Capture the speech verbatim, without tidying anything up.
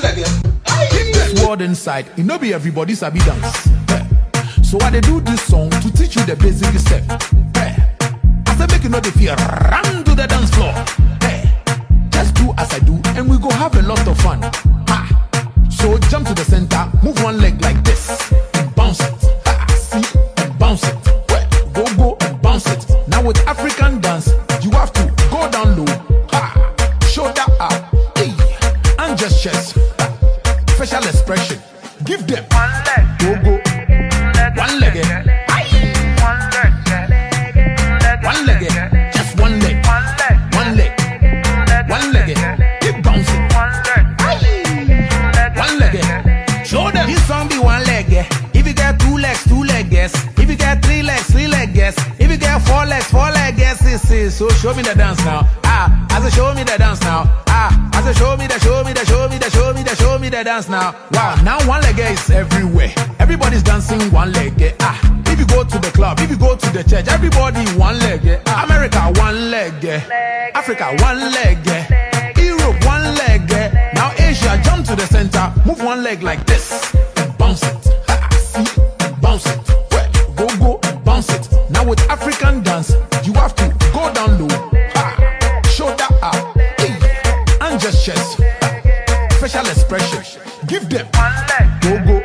In this world inside, it no be everybody sabi dance. Eh. So I dey do this song to teach you the basic step. Eh. I say make you know the fear, run to the dance floor. Eh. Just do as I do, and we go have a lot of fun. Ha. So jump to the center, move one leg like this, and bounce it. Ha. See, and bounce it. Well, go go and bounce it. Now with African dance, you have to go down low. Ha. Shoulder up, hey, and just chest. Ha. Facial expression. Give them One leg, go go, one leg, eh. Aye. one leg, One leg, eh. Just one leg, one leg, one leg, one leg, eh. Keep bouncing. one leg, One leg, eh. Show them this song be one leg, eh. If you get two legs, two leg, yes. If you get three legs, three leg, yes. If you get four legs, four leg, yes. Yes, yes. So show me the dance now. Ah, I say show me the dance now. Ah, I say show me the, show me the, show me the, show me the, show me the dance now. Wow, now one leg eh, is everywhere. Everybody's dancing one leg, eh. Ah, if you go to the club, if you go to the church, everybody one leg, eh. Ah, America one leg, eh. Africa one leg, eh. Europe one leg, eh. Now Asia jump to the center, move one leg like this and bounce it. Ha, see, and bounce it. Well, go go and bounce it. Now with African dance, you have to go down low. Ha, shoulder up, hey, and just chest. Ha, facial expression. Give them one leg, go go.